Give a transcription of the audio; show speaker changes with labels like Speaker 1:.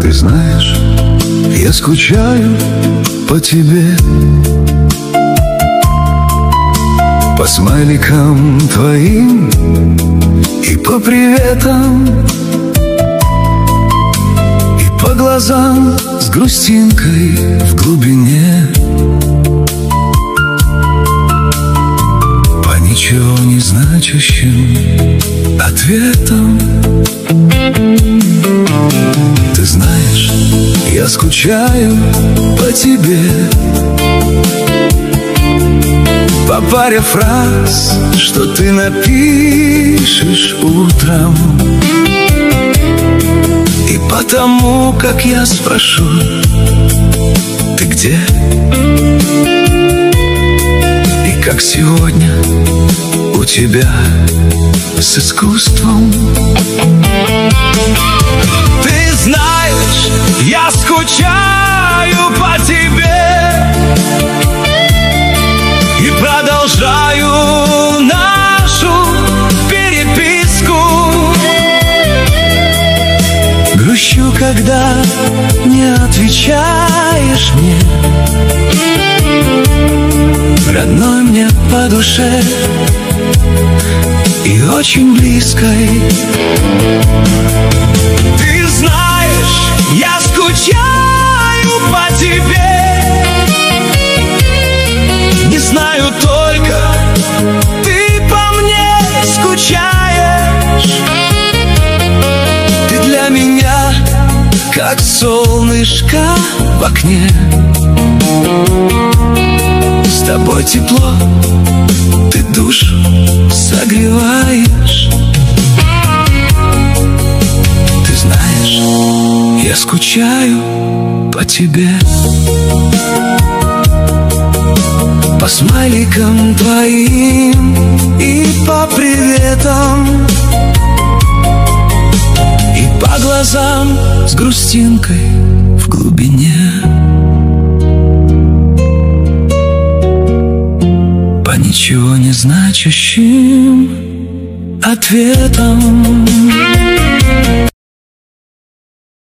Speaker 1: Ты знаешь, я скучаю по тебе, по смайликам твоим и по приветам, и по глазам с грустинкой в глубине, по ничего не значащим ответам. Ты знаешь, я скучаю по тебе, по паре фраз, что ты напишешь утром, и по тому, как я спрошу: ты где? И как сегодня у тебя с искусством. Ты знаешь, я скучаю по тебе и продолжаю нашу переписку. Грущу, когда не отвечаешь мне, родной мне по душе и очень близкой. Ты знаешь, я скучаю по тебе, не знаю только, ты по мне скучаешь. Ты для меня как солнышко в окне, с тобой тепло, ты душу согреваешь. Ты знаешь, я скучаю по тебе, по смайликам твоим и по приветам, и по глазам с грустинкой в глубине, по ничего не значащим ответам.